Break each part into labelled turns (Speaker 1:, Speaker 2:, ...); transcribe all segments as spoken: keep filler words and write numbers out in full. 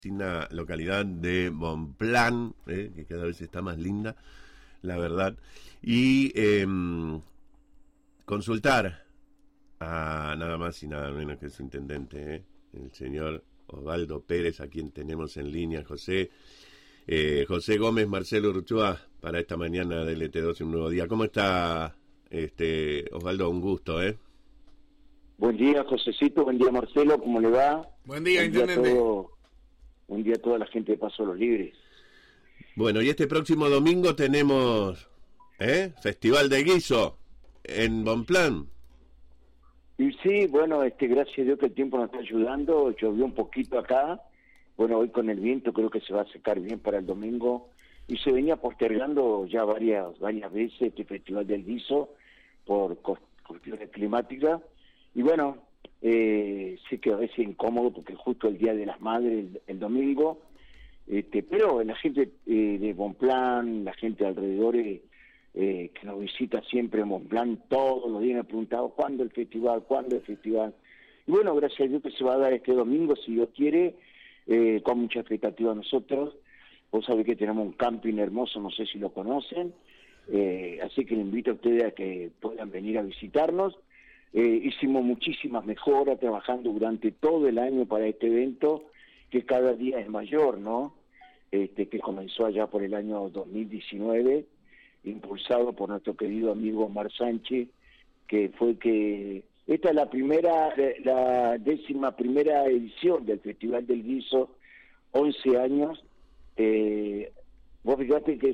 Speaker 1: una localidad de Bonpland, eh, que cada vez está más linda, la verdad, y eh, consultar a nada más y nada menos que su intendente, eh, el señor Osvaldo Pérez, a quien tenemos en línea, José, eh, José Gómez Marcelo Urchúa, para esta mañana del E T dos, un nuevo día. ¿Cómo está, este Osvaldo? Un gusto, ¿eh?
Speaker 2: Buen día, Josecito, buen día, Marcelo, ¿cómo le va?
Speaker 3: Buen día,
Speaker 2: buen
Speaker 3: intendente.
Speaker 2: Día todo, buen día a toda la gente de Paso Los Libres.
Speaker 1: Bueno, y este próximo domingo tenemos ¿eh? Festival de Guiso en Bonpland.
Speaker 2: Y sí, bueno, este, gracias a Dios que el tiempo nos está ayudando, llovió un poquito acá, bueno, hoy con el viento creo que se va a secar bien para el domingo, y se venía postergando ya varias varias veces este Festival del Guiso por cuestiones climáticas, y bueno, eh, sí que a veces incómodo porque justo el Día de las Madres, el, el domingo, este, pero la gente eh, de Bonpland, la gente de alrededor eh, eh, que nos visita siempre en Bonpland, todos los días me han preguntado ¿cuándo el festival? ¿Cuándo el festival? Y bueno, gracias a Dios que se va a dar este domingo, si Dios quiere, eh, con mucha expectativa nosotros. Vos sabés que tenemos un camping hermoso, no sé si lo conocen, eh, así que le invito a ustedes a que puedan venir a visitarnos. Eh, hicimos muchísimas mejoras trabajando durante todo el año para este evento, que cada día es mayor, ¿no? Este, que comenzó allá por el año dos mil diecinueve, impulsado por nuestro querido amigo Omar Sánchez, que fue que... Esta es la primera, la décima primera edición del Festival del Guiso, once años. Eh, vos fíjate que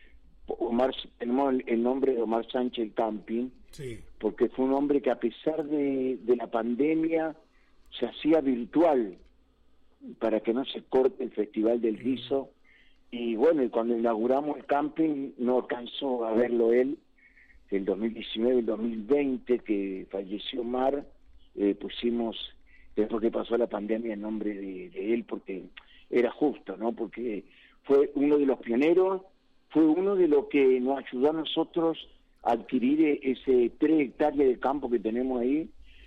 Speaker 2: Omar, tenemos el nombre de Omar Sánchez el Camping,
Speaker 3: sí,
Speaker 2: porque fue un hombre que a pesar de, de la pandemia se hacía virtual para que no se corte el Festival del Guiso, y bueno, y cuando inauguramos el camping no alcanzó a verlo él, el dos mil diecinueve, el dos mil veinte que falleció Omar, eh, pusimos, después que pasó la pandemia, el nombre de, de él, porque era justo, ¿no? Porque fue uno de los pioneros, fue uno de los que nos ayudó a nosotros a adquirir ese tres hectáreas de campo que tenemos ahí,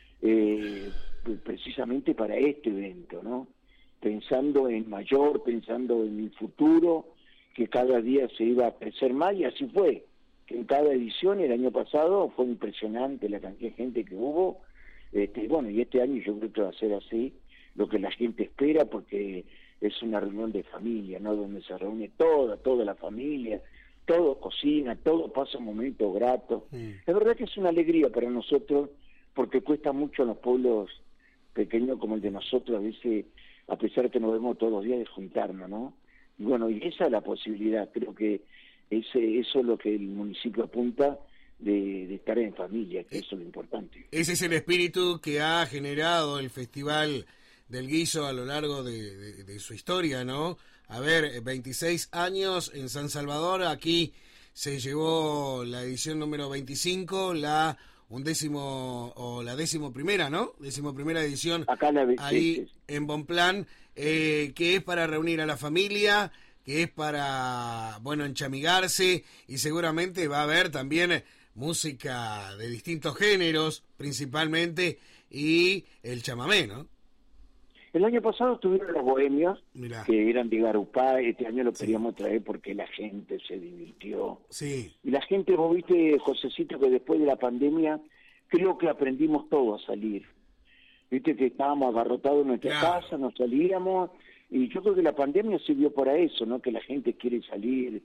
Speaker 2: eh, precisamente para este evento, ¿no? Pensando en mayor, pensando en el futuro, que cada día se iba a crecer más, y así fue, que en cada edición, el año pasado, fue impresionante la cantidad de gente que hubo, este, bueno, y este año yo creo que va a ser así, lo que la gente espera, porque es una reunión de familia, ¿no? Donde se reúne toda, toda la familia, todo cocina, todo pasa un momento grato. Mm. La verdad que es una alegría para nosotros, porque cuesta mucho en los pueblos pequeños como el de nosotros, a veces, a pesar que nos vemos todos los días, de juntarnos, ¿no? Y bueno, y esa es la posibilidad, creo que ese, eso es lo que el municipio apunta, de, de estar en familia, que eso es lo importante.
Speaker 3: Ese es el espíritu que ha generado el Festival del Guiso a lo largo de, de, de su historia, ¿no? A ver, veintiséis años en San Salvador, aquí se llevó la edición número veinticinco, la undécimo o la décimo primera, ¿no? Décimo primera edición
Speaker 2: acá la
Speaker 3: ahí
Speaker 2: sí, sí.
Speaker 3: en Bonpland, eh, que es para reunir a la familia, que es para, bueno, enchamigarse, y seguramente va a haber también música de distintos géneros, principalmente, y el chamamé, ¿no?
Speaker 2: El año pasado tuvieron los bohemios,
Speaker 3: Mirá.
Speaker 2: Que eran de Garupá, este año lo
Speaker 3: Sí.
Speaker 2: queríamos traer porque la gente se divirtió.
Speaker 3: Sí.
Speaker 2: Y la gente, vos viste, Josecito, que después de la pandemia, creo que aprendimos todos a salir. Viste que estábamos abarrotados en nuestra
Speaker 3: Claro.
Speaker 2: casa, nos salíamos, y yo creo que la pandemia sirvió para eso, ¿no? Que la gente quiere salir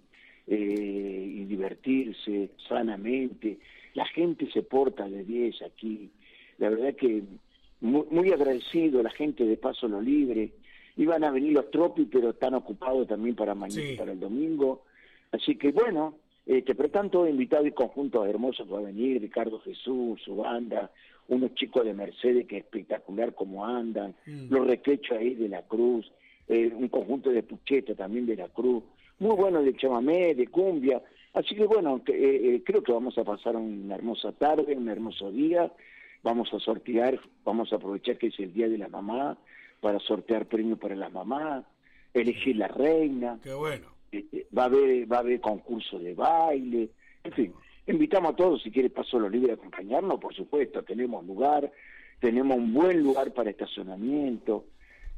Speaker 2: eh, y divertirse sanamente. La gente se porta de diez aquí. La verdad que muy, muy agradecido, la gente de Paso Los Libres. Iban a venir los tropis, pero están ocupados también para mañana, sí, para el domingo. Así que bueno, este, pero están todos invitados y conjuntos hermosos que va a venir, Ricardo Jesús, su banda, unos chicos de Mercedes que es espectacular como andan, mm. los requechos ahí de la Cruz, eh, un conjunto de Pucheta también de la Cruz, muy bueno de chamamé, de cumbia. Así que bueno, que, eh, creo que vamos a pasar una hermosa tarde, un hermoso día. Vamos a sortear, vamos a aprovechar que es el Día de la Mamá, para sortear premios para las mamás, elegir la reina.
Speaker 3: Qué bueno.
Speaker 2: Este, va a haber, va a haber concurso de baile, en fin, invitamos a todos, si quiere Paso Los Libres a acompañarnos, por supuesto, tenemos lugar, tenemos un buen lugar para estacionamiento,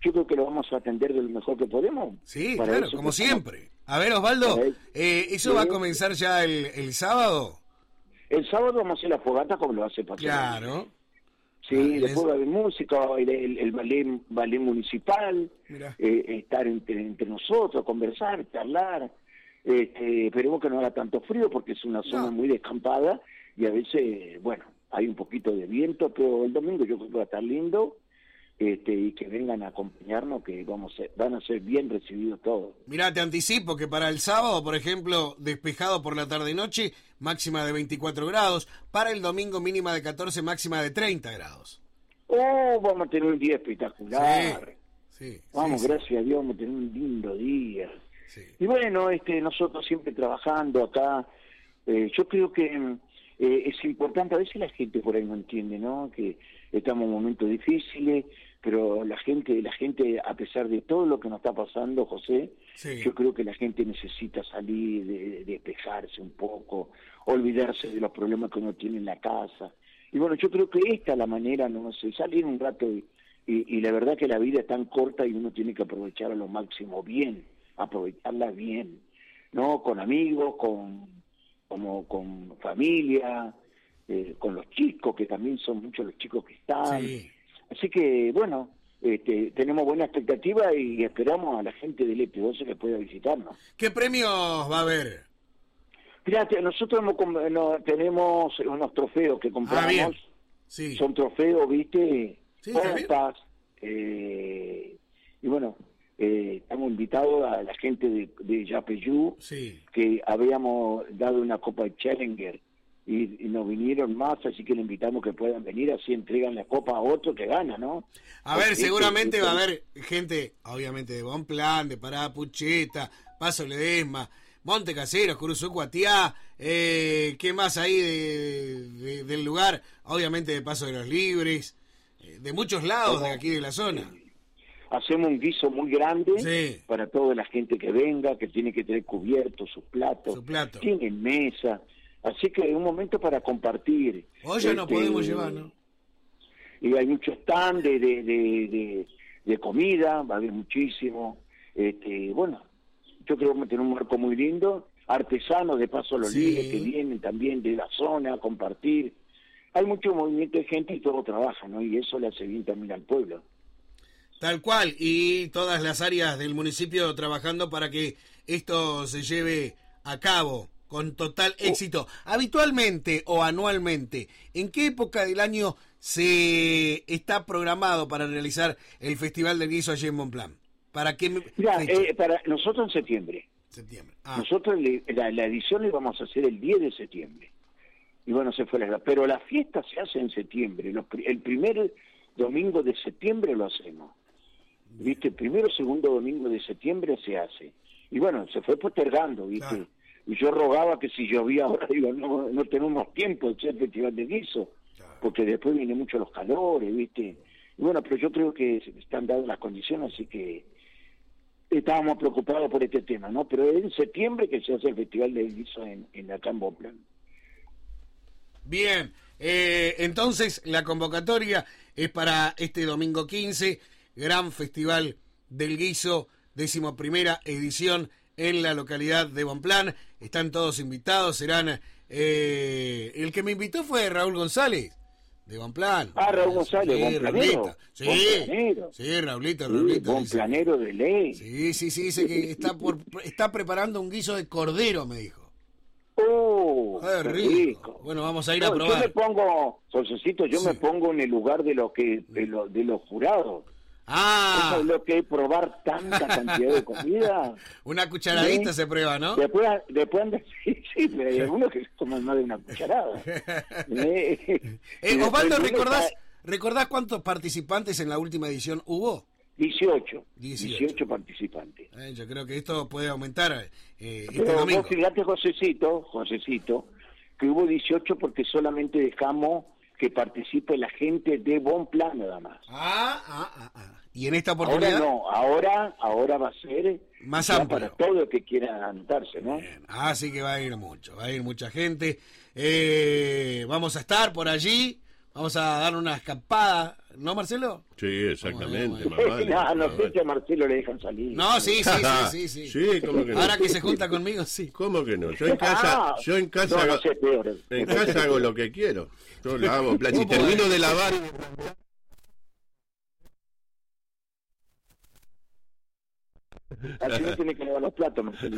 Speaker 2: yo creo que lo vamos a atender de lo mejor que podemos.
Speaker 3: Sí,
Speaker 2: Para
Speaker 3: claro,
Speaker 2: eso
Speaker 3: como
Speaker 2: que
Speaker 3: siempre.
Speaker 2: estamos.
Speaker 3: A ver, Osvaldo,
Speaker 2: A ver,
Speaker 3: eh, ¿eso
Speaker 2: sí.
Speaker 3: va a comenzar ya el, el sábado?
Speaker 2: El sábado vamos a hacer la fogata como lo hace Paso.
Speaker 3: Claro.
Speaker 2: Sí,
Speaker 3: Ah,
Speaker 2: después
Speaker 3: es-
Speaker 2: va a haber música, el, el, el ballet, ballet municipal,
Speaker 3: Mirá.
Speaker 2: eh, estar entre, entre nosotros, conversar, charlar. Este, esperemos que no haga tanto frío porque es una zona
Speaker 3: No.
Speaker 2: muy descampada y a veces, bueno, hay un poquito de viento, pero el domingo yo creo que va a estar lindo. Este, y que vengan a acompañarnos, que vamos a, van a ser bien recibidos todos.
Speaker 3: Mirá, te anticipo que para el sábado, por ejemplo, despejado por la tarde-noche, máxima de veinticuatro grados. Para el domingo, mínima de catorce, máxima de treinta grados.
Speaker 2: Oh, vamos a tener un día espectacular.
Speaker 3: Sí, sí,
Speaker 2: Vamos,
Speaker 3: sí,
Speaker 2: gracias a Dios, vamos a tener un lindo día.
Speaker 3: sí.
Speaker 2: Y bueno, este, nosotros siempre trabajando acá, eh, yo creo que eh, es importante, a veces la gente por ahí no entiende, ¿no? Que estamos en momentos difíciles, pero la gente, la gente, a pesar de todo lo que nos está pasando, José,
Speaker 3: Sí.
Speaker 2: yo creo que la gente necesita salir, de, de despejarse un poco, olvidarse de los problemas que uno tiene en la casa. Y bueno, yo creo que esta es la manera, no sé, salir un rato y, y, y la verdad que la vida es tan corta y uno tiene que aprovechar a lo máximo bien, aprovecharla bien, ¿no? Con amigos, con, como, con familia, eh, con los chicos, que también son muchos los chicos que están.
Speaker 3: Sí.
Speaker 2: Así que, bueno, este, tenemos buena expectativa y esperamos a la gente del E P doce que pueda visitarnos.
Speaker 3: ¿Qué premios va a haber?
Speaker 2: Fíjate, nosotros hemos com- no, tenemos unos trofeos que compramos.
Speaker 3: Ah, bien. Sí.
Speaker 2: Son trofeos, ¿viste?
Speaker 3: Sí, está bien.
Speaker 2: Copas. Eh, y bueno, eh, estamos invitados a la gente de, de Yapeyú,
Speaker 3: Sí.
Speaker 2: que habíamos dado una copa de Challenger y, y nos vinieron más, así que le invitamos que puedan venir, así entregan la copa a otro que gana, ¿no?
Speaker 3: A ver,
Speaker 2: Porque
Speaker 3: seguramente
Speaker 2: este-
Speaker 3: va a haber gente, obviamente, de Bon Plan, de Parada Pucheta, Paso Ledesma, Monte Caseros, Curuzú, Cuatiá, eh, ¿qué más ahí de, de- del lugar? Obviamente de Paso de los Libres, eh, de muchos lados de aquí de la zona.
Speaker 2: Hacemos un guiso muy grande
Speaker 3: Sí.
Speaker 2: para toda la gente que venga, que tiene que tener cubiertos sus platos,
Speaker 3: Su plato.
Speaker 2: tienen mesa, así que es un momento para compartir.
Speaker 3: Hoy ya no
Speaker 2: Este,
Speaker 3: podemos llevar, ¿no?
Speaker 2: Y hay muchos stand de, de, de, de, de comida, va a haber muchísimo. Este, bueno, yo creo que vamos a tener un marco muy lindo, artesanos de Paso a los
Speaker 3: Sí.
Speaker 2: Libres que vienen también de la zona a compartir. Hay mucho movimiento de gente y todo trabaja, ¿no? Y eso le hace bien también al pueblo.
Speaker 3: Tal cual, y todas las áreas del municipio trabajando para que esto se lleve a cabo con total éxito. Habitualmente o anualmente, ¿en qué época del año se está programado para realizar el Festival del Guiso allí en Bonplan? ¿Para qué me-
Speaker 2: Mira,
Speaker 3: fecha?
Speaker 2: eh, para nosotros en septiembre.
Speaker 3: Septiembre. Ah,
Speaker 2: Nosotros le- la, la edición la íbamos a hacer el diez de septiembre. Y bueno, se fue la... Pero la fiesta se hace en septiembre. Los pri- el primer domingo de septiembre lo hacemos. ¿Viste? El primero o segundo domingo de septiembre se hace. Y bueno, se fue postergando, ¿viste?
Speaker 3: Claro.
Speaker 2: Y yo rogaba que si llovía ahora, digo, no, no tenemos tiempo de hacer el Festival de Guiso,
Speaker 3: Claro.
Speaker 2: porque después vienen mucho los calores, ¿viste? Y bueno, pero yo creo que se- están dadas las condiciones, así que estábamos preocupados por este tema, ¿no? Pero es en septiembre que se hace el Festival de Guiso en, en acá en Bonplan.
Speaker 3: bien, eh, entonces la convocatoria es para este domingo quince, gran Festival del Guiso, décimo primera edición en la localidad de Bonplan. Están todos invitados, serán... eh, el que me invitó fue Raúl González, de Bonplan.
Speaker 2: Ah, Raúl González,
Speaker 3: Sí,
Speaker 2: bonplanero.
Speaker 3: Raulito. Sí,
Speaker 2: Bonplanero.
Speaker 3: sí, Raulito,
Speaker 2: Sí,
Speaker 3: Raulito.
Speaker 2: buen
Speaker 3: dice.
Speaker 2: planero de ley.
Speaker 3: Sí, sí, sí, dice que está, por, está preparando un guiso de cordero, me dijo.
Speaker 2: ¡Oh!
Speaker 3: ¡Qué
Speaker 2: qué
Speaker 3: rico! Bueno, vamos a ir a
Speaker 2: No, yo me
Speaker 3: probar.
Speaker 2: pongo, Josecito, yo
Speaker 3: Sí.
Speaker 2: me pongo en el lugar de los que de, lo- de los jurados.
Speaker 3: Ah,
Speaker 2: Eso es lo que es probar tanta cantidad de comida.
Speaker 3: una cucharadita
Speaker 2: Sí.
Speaker 3: se prueba, ¿no?
Speaker 2: Después, después andan- sí, sí, pero hay algunos que toman más de una cucharada. Eh,
Speaker 3: Eh,
Speaker 2: y después
Speaker 3: Osvaldo,
Speaker 2: uno
Speaker 3: ¿recordás,
Speaker 2: está-
Speaker 3: ¿recordás cuántos participantes en la última edición hubo?
Speaker 2: dieciocho.
Speaker 3: dieciocho.
Speaker 2: dieciocho participantes.
Speaker 3: Eh, yo creo que esto puede aumentar eh, este
Speaker 2: Pero
Speaker 3: domingo.
Speaker 2: vos fíjate, Josecito, Josecito, que hubo dieciocho porque solamente dejamos que participe la gente de Bonplan nada más.
Speaker 3: Ah, ah, ah, ah. Y en esta
Speaker 2: Ahora
Speaker 3: oportunidad...
Speaker 2: no, ahora ahora va a ser
Speaker 3: Más
Speaker 2: ya
Speaker 3: amplio.
Speaker 2: para todo el que quiera anotarse, ¿no?
Speaker 3: Bien, así que va a ir mucho, va a ir mucha gente. Eh, vamos a estar por allí, vamos a dar una escapada ¿No, Marcelo?
Speaker 1: Sí, exactamente.
Speaker 2: Bueno, bueno. No, no sé si a Marcelo le dejan salir.
Speaker 3: No, sí, sí, sí, sí. sí.
Speaker 1: Sí, ¿cómo que no?
Speaker 3: Ahora que se junta conmigo, sí.
Speaker 1: ¿Cómo que no? Yo en casa,
Speaker 2: Ah,
Speaker 1: yo en casa,
Speaker 2: no,
Speaker 1: hago,
Speaker 2: no sé, peor.
Speaker 1: en casa hago lo que quiero. Yo lavo, pla- si termino de lavar...
Speaker 2: Así no tiene que lavar los platos, Marcelo.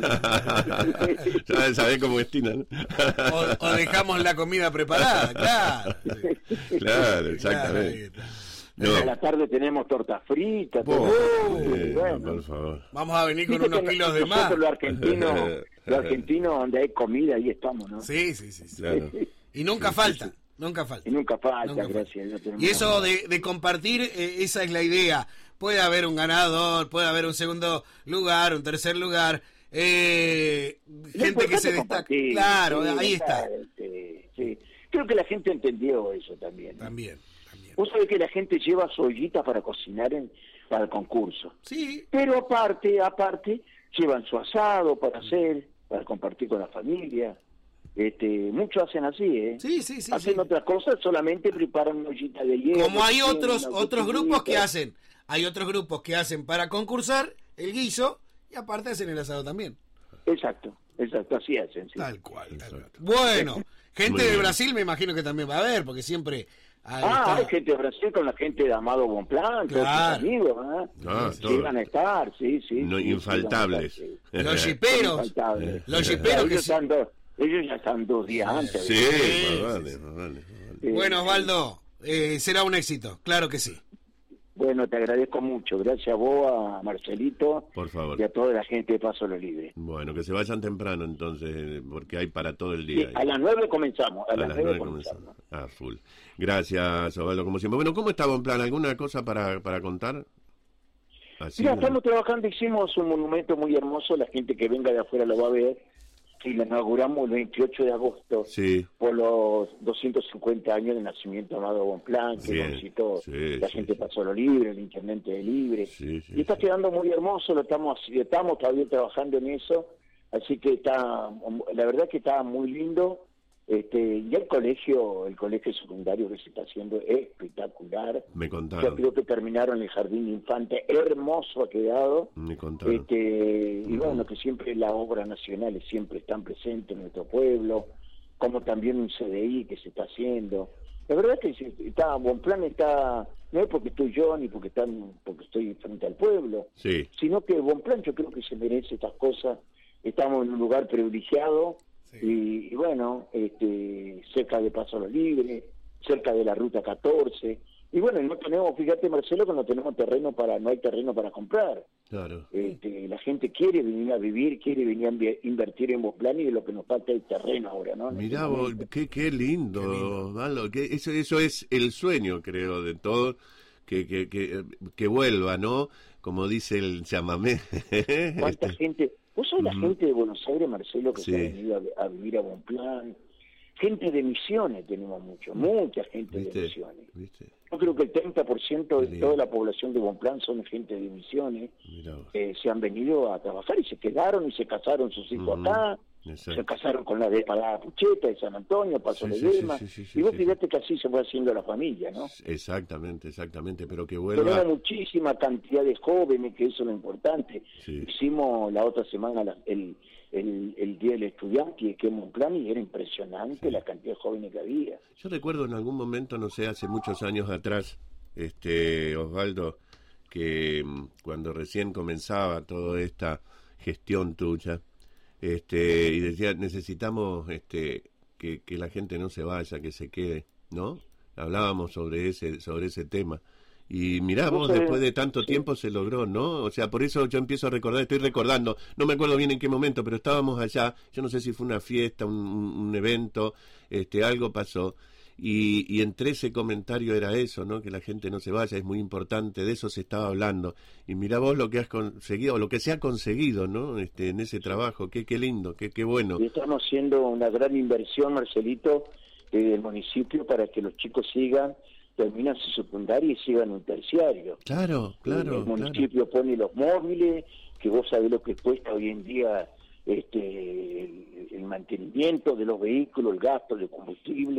Speaker 1: Ya sabés cómo es Tina, ¿no?
Speaker 3: O, o dejamos la comida preparada, claro.
Speaker 1: Claro, exactamente. No.
Speaker 2: A la tarde tenemos torta frita.
Speaker 1: Vos,
Speaker 2: todo.
Speaker 1: eh,
Speaker 2: Bueno.
Speaker 1: por favor.
Speaker 3: Vamos a venir con
Speaker 2: Viste
Speaker 3: unos
Speaker 2: que
Speaker 3: kilos de
Speaker 2: nosotros
Speaker 3: más.
Speaker 2: Los argentinos, los argentinos donde hay comida, ahí estamos, ¿no?
Speaker 3: Sí, sí, sí. sí.
Speaker 1: Claro.
Speaker 3: Y nunca falta, nunca falta.
Speaker 2: Y nunca falta,
Speaker 3: Nunca falta.
Speaker 2: gracias. No tenemos
Speaker 3: Y eso
Speaker 2: nada.
Speaker 3: de, de compartir, eh, esa es la idea. Puede haber un ganador, puede haber un segundo lugar, un tercer lugar, eh, gente que se destaca.
Speaker 2: Compartir,
Speaker 3: Claro,
Speaker 2: sí,
Speaker 3: ahí está.
Speaker 2: este, sí. Creo que la gente entendió eso también.
Speaker 3: También, también.
Speaker 2: Vos sabés que la gente lleva su ollita para cocinar en, para el concurso.
Speaker 3: Sí,
Speaker 2: Pero aparte, aparte, llevan su asado para hacer, para compartir con la familia. Este, muchos hacen así, ¿eh?
Speaker 3: sí, sí, sí.
Speaker 2: hacen
Speaker 3: sí.
Speaker 2: otras cosas, solamente preparan una ollita de hielo.
Speaker 3: Como hay
Speaker 2: tienen
Speaker 3: otros
Speaker 2: una
Speaker 3: otros
Speaker 2: cochinita.
Speaker 3: grupos que hacen, hay otros grupos que hacen para concursar el guiso y aparte hacen el asado también.
Speaker 2: Exacto, exacto, así hacen. Sí.
Speaker 3: Tal cual. Tal cual.
Speaker 1: Exacto.
Speaker 3: Bueno, gente
Speaker 1: Muy
Speaker 3: de
Speaker 1: bien.
Speaker 3: Brasil me imagino que también va a haber, porque siempre ahí
Speaker 2: Ah,
Speaker 3: está.
Speaker 2: hay gente de Brasil con la gente de Amado Bonplan, todos
Speaker 3: Claro.
Speaker 2: sus amigos, ¿eh?
Speaker 1: Ah,
Speaker 2: Sí,
Speaker 1: todo.
Speaker 2: van a estar, sí, sí.
Speaker 1: No,
Speaker 2: sí,
Speaker 1: infaltables.
Speaker 2: sí, van a estar, sí.
Speaker 3: Los jiperos,
Speaker 2: Infaltables.
Speaker 3: los jiperos
Speaker 2: ellos,
Speaker 3: que sí.
Speaker 2: están dos, ellos ya están dos días antes.
Speaker 1: Sí,
Speaker 3: Sí,
Speaker 1: más vale,
Speaker 3: sí, sí.
Speaker 1: más vale, más vale.
Speaker 2: Sí.
Speaker 3: Bueno, Osvaldo, eh, será un éxito, claro que sí.
Speaker 2: Bueno, te agradezco mucho. Gracias a vos, a Marcelito
Speaker 1: Por favor.
Speaker 2: y a toda la gente de Paso Lo Libre.
Speaker 1: Bueno, que se vayan temprano entonces, porque hay para todo el
Speaker 2: Sí,
Speaker 1: día.
Speaker 2: a las nueve comenzamos. A,
Speaker 1: A
Speaker 2: las
Speaker 1: las
Speaker 2: nueve
Speaker 1: nueve
Speaker 2: comenzamos.
Speaker 1: comenzamos. Ah, full. Gracias, Osvaldo, como siempre. Bueno, ¿cómo estaba en plan? ¿Alguna cosa para, para contar? Así,
Speaker 2: Mira,
Speaker 1: ¿no?
Speaker 2: estamos trabajando, hicimos un monumento muy hermoso, la gente que venga de afuera lo va a ver, y lo inauguramos el veintiocho de agosto
Speaker 1: Sí,
Speaker 2: por los doscientos cincuenta años de nacimiento de Amado Bonplan, que
Speaker 1: Bien,
Speaker 2: lo visitó
Speaker 1: sí,
Speaker 2: la
Speaker 1: sí,
Speaker 2: gente
Speaker 1: sí.
Speaker 2: Pasó Lo Libre, el intendente de Libre,
Speaker 1: sí, sí.
Speaker 2: y está
Speaker 1: sí.
Speaker 2: quedando muy hermoso, lo estamos, estamos todavía trabajando en eso, así que está, la verdad que está muy lindo. Este, y el colegio, el colegio secundario que se está haciendo es espectacular.
Speaker 1: Me
Speaker 2: Ya
Speaker 1: contaron,
Speaker 2: creo que terminaron el jardín de infante, hermoso ha quedado.
Speaker 1: me contaron.
Speaker 2: Este, y bueno, que siempre las obras nacionales siempre están presentes en nuestro pueblo, como también un C D I que se está haciendo. La verdad que sí, está, Bonplan está, no es porque estoy yo ni porque están, porque estoy frente al pueblo,
Speaker 1: Sí,
Speaker 2: sino que Bonplan yo creo que se merece estas cosas. Estamos en un lugar privilegiado.
Speaker 3: Sí.
Speaker 2: Y, y bueno, este, cerca de Paso Lo Libre, cerca de la Ruta catorce. Y bueno, no tenemos, fíjate Marcelo, que no tenemos terreno para, no hay terreno para comprar.
Speaker 1: claro.
Speaker 2: Este, la gente quiere venir a vivir, quiere venir a invi- invertir en Bonplan y de lo que nos falta es terreno ahora, ¿no? En
Speaker 1: Mirá
Speaker 2: este
Speaker 1: vos,
Speaker 2: momento.
Speaker 1: qué, qué lindo,
Speaker 3: Qué lindo.
Speaker 1: Osvaldo, que eso, eso es el sueño, creo, de todo, que, que, que, que vuelva, ¿no? Como dice el chamamé.
Speaker 2: ¿Cuánta
Speaker 1: Este,
Speaker 2: gente? ¿Vos sos la
Speaker 1: Ujú.
Speaker 2: gente de Buenos Aires, Marcelo, que
Speaker 1: Sí.
Speaker 2: se ha venido a, a vivir a Bonplan? Gente de Misiones tenemos mucho, mucha gente de
Speaker 1: ¿Viste?
Speaker 2: Misiones.
Speaker 1: ¿Viste?
Speaker 2: Yo creo que el treinta por ciento de
Speaker 1: Qué
Speaker 2: toda
Speaker 1: lindo.
Speaker 2: la población de Bonplan son gente de Misiones.
Speaker 1: Mirá vos.
Speaker 2: Eh, se han venido a trabajar y se quedaron y se casaron sus hijos
Speaker 1: Ujú.
Speaker 2: acá.
Speaker 1: Exacto.
Speaker 2: Se casaron con la de Parada Pucheta, de San Antonio, Paso
Speaker 1: Sí,
Speaker 2: de
Speaker 1: sí, sí,
Speaker 2: Lema.
Speaker 1: sí, sí, sí,
Speaker 2: Y vos
Speaker 1: sí.
Speaker 2: fíjate que así se fue haciendo la familia, ¿no?
Speaker 1: Exactamente, exactamente, pero que
Speaker 2: Tenemos
Speaker 1: vuelva.
Speaker 2: muchísima cantidad de jóvenes, que eso es lo importante.
Speaker 1: Sí.
Speaker 2: Hicimos la otra semana la- el, el, el Día del Estudiante y que en Monplan y era impresionante
Speaker 1: Sí.
Speaker 2: la cantidad de jóvenes que había.
Speaker 1: Yo recuerdo en algún momento, no sé, hace muchos años atrás, este Osvaldo, que mm, cuando recién comenzaba toda esta gestión tuya, este, y decía, necesitamos este que, que la gente no se vaya, que se quede, ¿no? Hablábamos sobre ese, sobre ese tema. Y mirá,
Speaker 2: No
Speaker 1: vos,
Speaker 2: sé,
Speaker 1: después de tanto
Speaker 2: sí.
Speaker 1: tiempo se logró, ¿no? O sea, por eso yo empiezo a recordar, estoy recordando, no me acuerdo bien en qué momento, pero estábamos allá, yo no sé si fue una fiesta, un, un, un evento, este, algo pasó, y, y entre ese comentario era eso, ¿no? Que la gente no se vaya, es muy importante, de eso se estaba hablando. Y mirá vos lo que has conseguido, o lo que se ha conseguido, ¿no? Este, en ese trabajo, qué, qué lindo, qué, qué bueno.
Speaker 2: Y estamos haciendo una gran inversión, Marcelito, eh, del municipio para que los chicos sigan, terminan su secundaria y sigan un terciario.
Speaker 1: Claro, claro,
Speaker 2: El
Speaker 1: claro.
Speaker 2: municipio pone los móviles, que vos sabés lo que cuesta hoy en día este el, el mantenimiento de los vehículos, el gasto de combustible.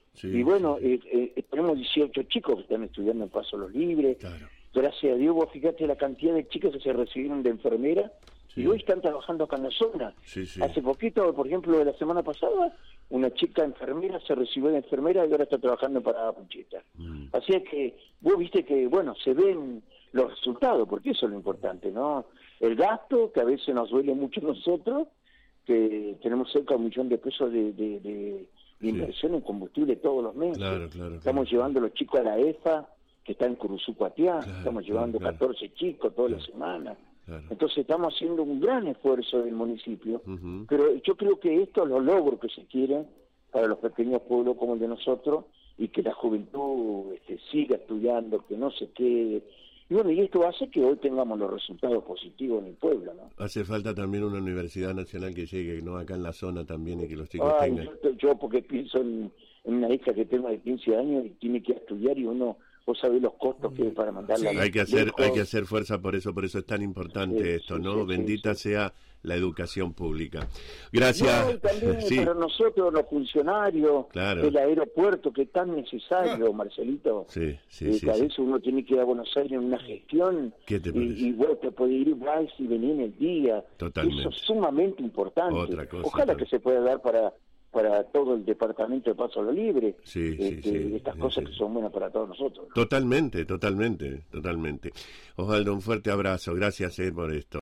Speaker 1: Sí,
Speaker 2: y bueno,
Speaker 1: sí, sí.
Speaker 2: Eh, eh, tenemos dieciocho chicos que están estudiando en Paso Los Libres.
Speaker 1: Claro.
Speaker 2: Gracias a Dios, vos fíjate la cantidad de chicos que se recibieron de enfermera
Speaker 1: Sí.
Speaker 2: y hoy están trabajando acá en la zona.
Speaker 1: Sí, sí.
Speaker 2: Hace poquito, por ejemplo, la semana pasada, una chica enfermera se recibió de enfermera y ahora está trabajando para Pucheta.
Speaker 1: Mm.
Speaker 2: Así es que vos viste que, bueno, se ven los resultados, porque eso es lo importante, ¿no? El gasto, que a veces nos duele mucho a nosotros, que tenemos cerca de un millón de pesos de, de, de, de inversión sí. en combustible todos los meses.
Speaker 1: Claro, claro,
Speaker 2: Estamos
Speaker 1: claro.
Speaker 2: llevando a los chicos a la E F A, que está en Curuzucuatiá,
Speaker 1: Claro,
Speaker 2: estamos
Speaker 1: claro,
Speaker 2: llevando
Speaker 1: claro.
Speaker 2: catorce chicos toda
Speaker 1: Claro.
Speaker 2: la semana.
Speaker 1: Claro.
Speaker 2: Entonces estamos haciendo un gran esfuerzo del municipio,
Speaker 1: Uh-huh.
Speaker 2: pero yo creo que esto es los logros que se quieren para los pequeños pueblos como el de nosotros, y que la juventud este, siga estudiando, que no se quede. Y bueno, y esto hace que hoy tengamos los resultados positivos en el pueblo, ¿no?
Speaker 1: Hace falta también una universidad nacional que llegue, ¿no? Acá en la zona también, y que los chicos
Speaker 2: Ay,
Speaker 1: tengan...
Speaker 2: yo, yo porque pienso en, en una hija que tengo de quince años y tiene que estudiar, y uno, vos sabés los costos que hay para mandarla.
Speaker 1: Sí, hay que hacer,
Speaker 2: lejos.
Speaker 1: hay que hacer fuerza por eso, por eso es tan importante
Speaker 2: Sí,
Speaker 1: esto,
Speaker 2: sí,
Speaker 1: ¿no?
Speaker 2: sí,
Speaker 1: Bendita
Speaker 2: sí,
Speaker 1: sea la educación pública. Gracias.
Speaker 2: No, y también
Speaker 1: Sí.
Speaker 2: para nosotros los funcionarios,
Speaker 1: Claro.
Speaker 2: el aeropuerto que es tan necesario, Marcelito.
Speaker 1: Sí, sí,
Speaker 2: eh,
Speaker 1: sí,
Speaker 2: que a
Speaker 1: sí.
Speaker 2: veces uno tiene que ir a Buenos Aires en una gestión
Speaker 1: ¿Qué te
Speaker 2: y,
Speaker 1: parece?
Speaker 2: y bueno, te puede ir vais y venir en el día.
Speaker 1: Totalmente.
Speaker 2: Eso es sumamente importante.
Speaker 1: Otra cosa,
Speaker 2: Ojalá
Speaker 1: también.
Speaker 2: que se pueda dar para para todo el departamento de Paso a lo Libre.
Speaker 1: Sí, sí,
Speaker 2: este,
Speaker 1: sí,
Speaker 2: estas
Speaker 1: sí,
Speaker 2: cosas
Speaker 1: sí.
Speaker 2: que son buenas para todos nosotros, ¿no?
Speaker 1: Totalmente, totalmente, totalmente. Osvaldo, un fuerte abrazo. Gracias eh, por esto.